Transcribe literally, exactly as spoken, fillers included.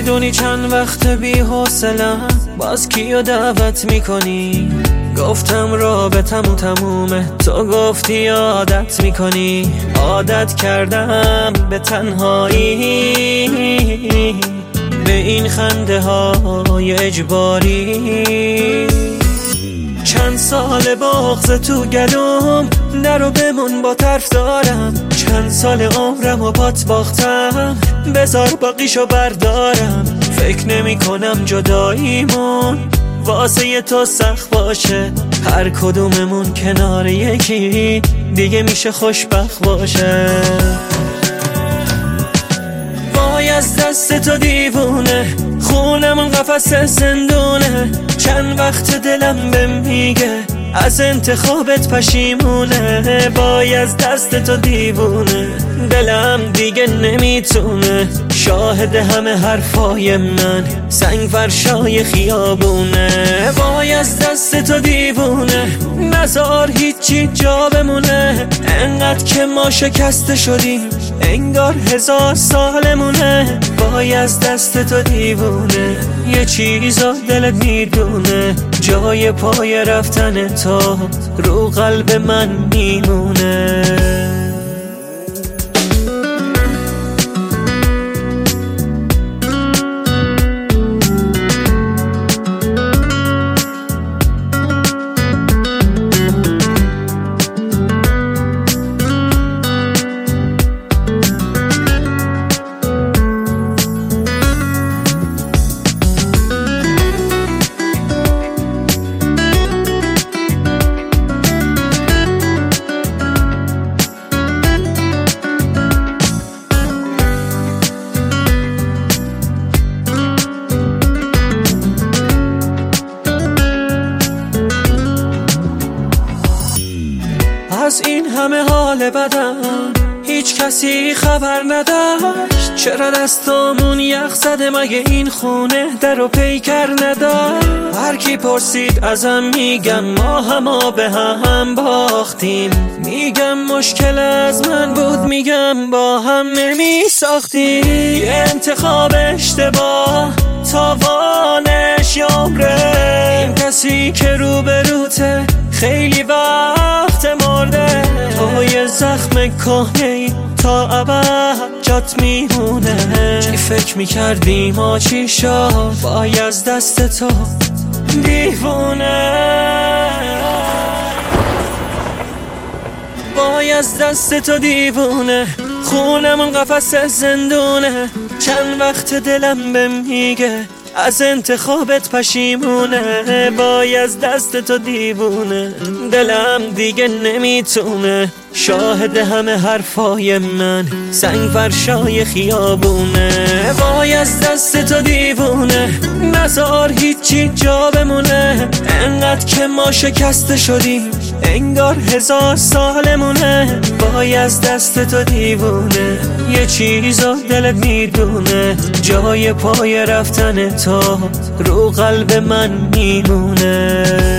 میدونی چند وقت بی حوصله‌ام، باز کیو دعوت میکنی؟ گفتم رابطمون تمومه، تو گفتی عادت میکنی. عادت کردم به تنهایی، به این خنده های اجباری. چند سال بغض تو گلوم، نرو بمون با طرف دارم. چند سال عمرم و بات باختم، بذار باقیشو بردارم. فکر نمی کنم جداییمون واسه تو سخت باشه، هر کدوممون کنار یکی دیگه میشه خوشبخت باشه. وای از دست تو دیوونه، خونمون قفس زندونه. چند وقت دلم بهم میگه از انتخابت پشیمونه. وای از دست تو دیوونه، دلم دیگه نمیتونه. شاهد همه حرفای من سنگ فرشای خیابونه. وای از دست تو دیوونه، نزار هیچی جا بمونه. انقدر که ما شکسته شدیم انگار هزار سالمونه. وای از دست تو دیوونه، یه چیزا دلت میدونه. جای پای رفتن تو رو قلب من میمونه. از این همه حال بدم هیچ کسی خبر نداشت. چرا دستامون یخ زده، مگه این خونه در و پیکر نداشت؟ هر کی پرسید ازم میگم ما هما به هم باختیم. میگم مشکل از من بود، میگم با هم نمی ساختیم. یه انتخاب اشتباه تاوانش یامره. این کسی که روبروته خیلی وقت مرده. تو یه زخم کهنه‌ای تا ابد جات میمونه. چی فکر میکردی ما چی شد؟ وای از دست تو دیوونه. وای از دست تو دیوونه، خونمون قفس زندونه. چند وقت دلم بهم میگه از انتخابت پشیمونه. وای از دست تو دیوونه، دلم دیگه نمیتونه. شاهد همه حرفای من سنگ فرشای خیابونه. وای از دست تو دیوونه، نزار هیچی جا بمونه. انقدر که ما شکسته شدیم انگار هزار سالمونه. وای از دست تو دیوونه، یه چیزا دلت میدونه. جای پای رفتن تو رو قلب من میمونه.